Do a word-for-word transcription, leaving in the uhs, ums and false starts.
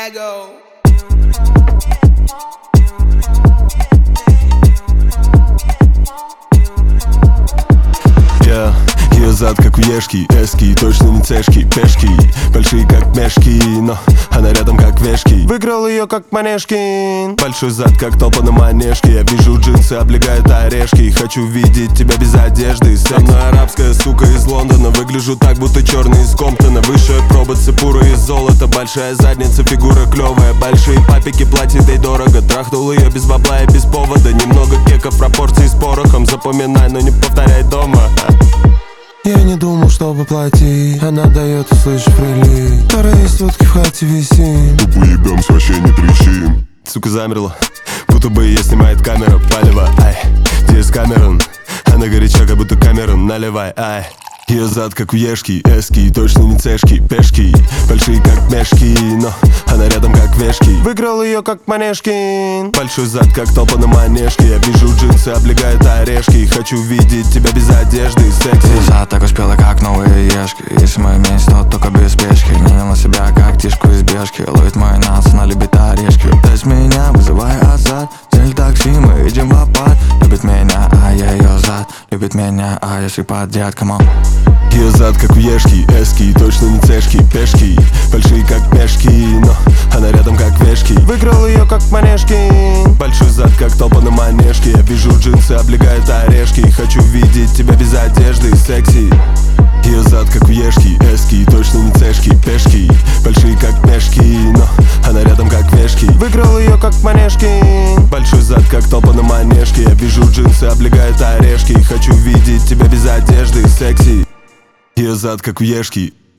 Lego. Yeah. Ее зад как у Ешки, эски, точно не цешки, пешки большие как мешки, но она рядом как вешки. Выиграл ее как Манешкин. Большой зад как толпа на манежке. Я вижу джинсы, облегают орешки. Хочу видеть тебя без одежды. Со мной арабская сука из Лондона. Выгляжу так, будто черный из Комптона. Высшая проба, цепура из золота. Большая задница, фигура клевая. Большие папики, платит ей дорого. Трахнул ее без бабла и без повода. Немного кеков, пропорции с порохом. Запоминай, но не повторяй дома. Я не думал, чтобы платить. Она дает, услышь прилив. Вторые сутки в хате висим. Тупо ебемся, вообще не трещим. Сука замерла, будто бы ее снимает камера. Палево, ай, где с Камерон? Она горяча, как будто Камерон, наливай, ай. Ее зад как у Ешки, эски, точно не цешки, пешки большие как мешки, но она рядом как вешки. Выиграл ее как Манешкин. Большой зад как толпа на манежке. Я вижу джинсы, облегают орешки. Хочу видеть тебя без одежды, секси. Ее зад так успела, как новые ешки. Если мы вместе, то только без спешки. Не на себя, как тишку из бешки. Ловит мой нас, она любит орешки. Тест меня, вызывай азарт. Взяли такси, мы идем в апарт. Любит меня, а я ее зад. Любит меня, а я сипадет, камон. Ее зад как у Ешки, эски, точно не цешки, пешки большие как мешки, но она рядом как вешки. Выиграл ее как Манешкин. Большой зад как толпа на манежке. Я вижу джинсы, облегают орешки. Хочу видеть тебя без одежды, секси. Ее зад как у Ешки, эски, точно не цешки, пешки большие как мешки, но она рядом как вешки. Выиграл ее как Манешкин. Большой зад как толпа на манежке. Я вижу джинсы, облегают орешки. Хочу видеть тебя без одежды, секси. Ее зад как у Ешки.